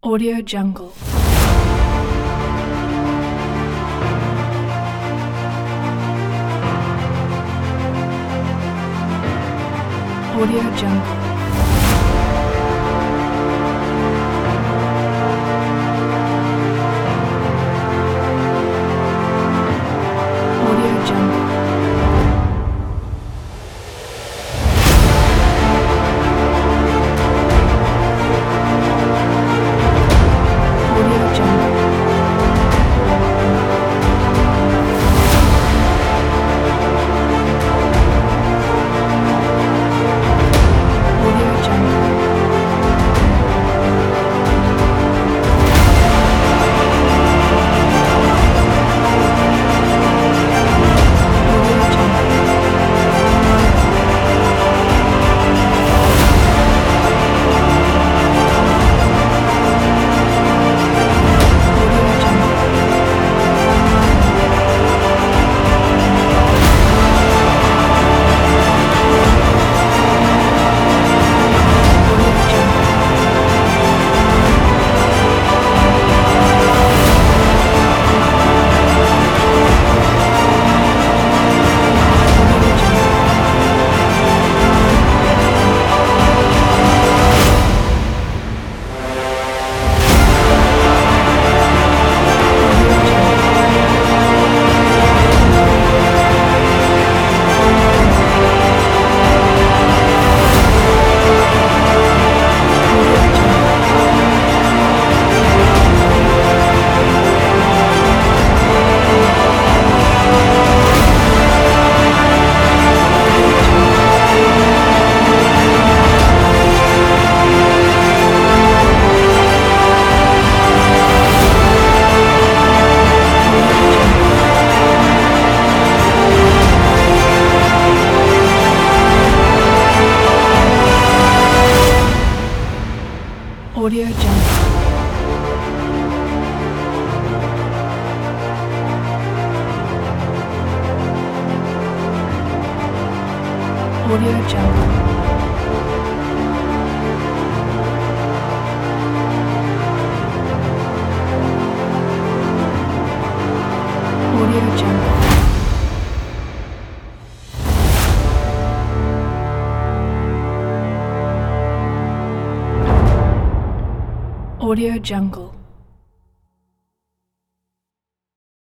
Audio Jungle. Audio Jungle. Audio Jungle. Audio Jungle. Audio Jungle. Audio Jungle. Audio Jungle. Audio Jungle. Audio Jungle. Audio Jungle. Audio Jungle. Audio Jungle. Audio Jungle. Audio Jungle. Audio Jungle.